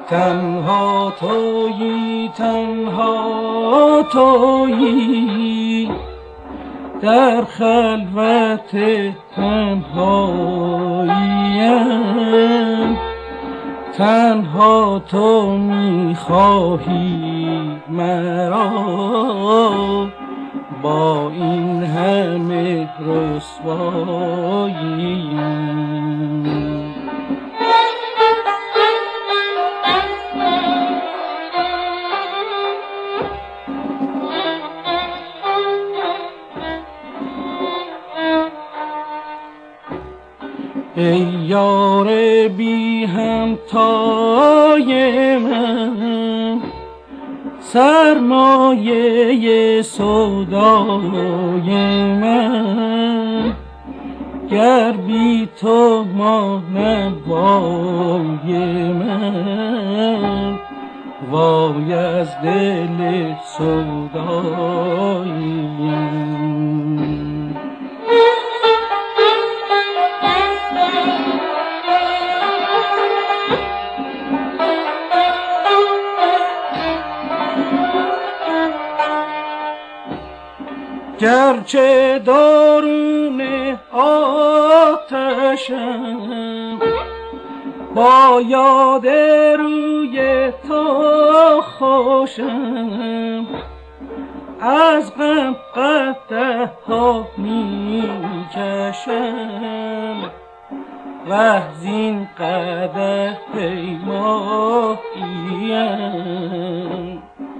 تنها تویی تنها تویی در خلوت تنهاییم، تنها تو میخواهی مرا با این همه رسواییم. ای یار بی همتای من، سرمایه سودای من، گر بی تو مانم وای من، وای از دل سوداییم. گرچه درون آتشم با یاد روی تو خوشم، از غم قدح ها می کشم و زین قدح پیماییم.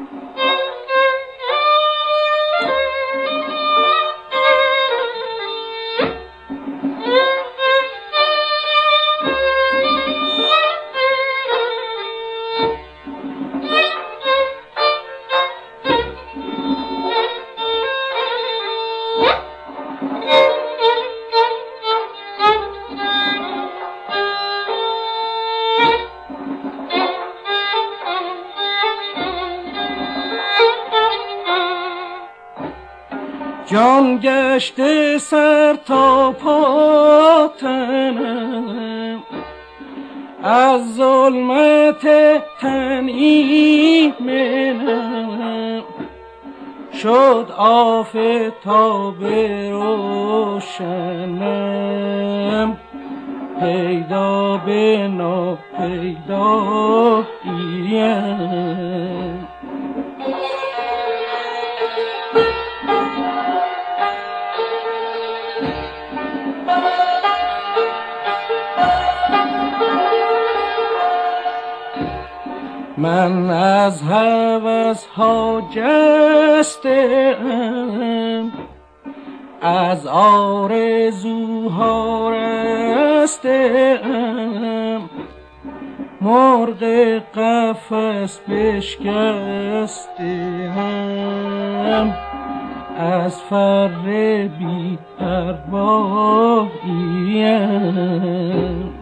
جان گشته سر تا پا تنم، از ظلمت تن ایمنم، شد آفتاب روشنم، پیدا به ناپیداییم. من از هوس ها جسته‌ام، از آرزوها رسته‌ام، مرغ قفس بشکسته‌ام، از فر بی پرواییم.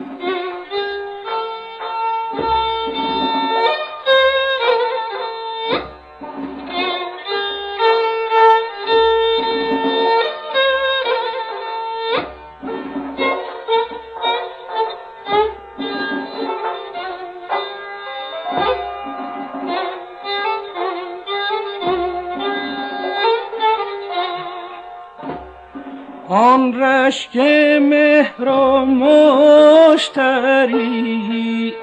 آن رشک مهر و مشتری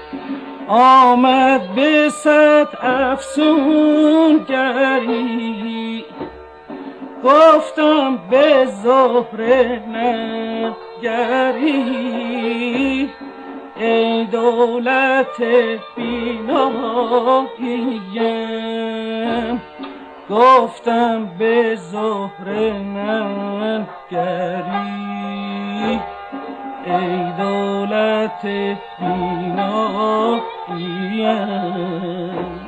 آمد به صد افسونگری، گفتم به زهره نگری، ای دولت بیناییم، گفتم به زهره نگری، ای دولت بیناییم.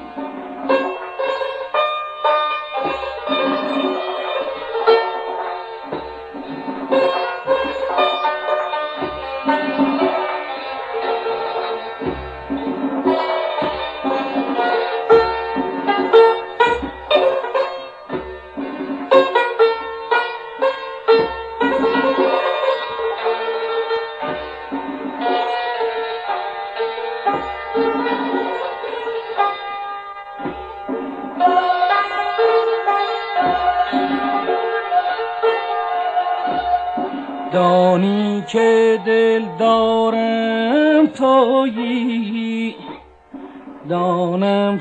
آنی که دل دارم تویی، دانم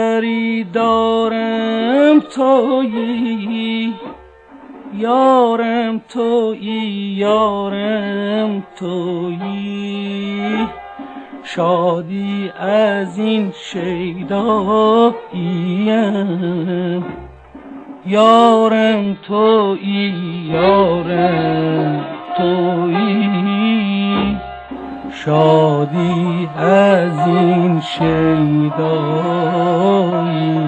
خریدارم تویی، یارم تویی، یارم تویی. شادی از این شیداییم، یارم تویی، یارم تویی. شادی از این شیداییم.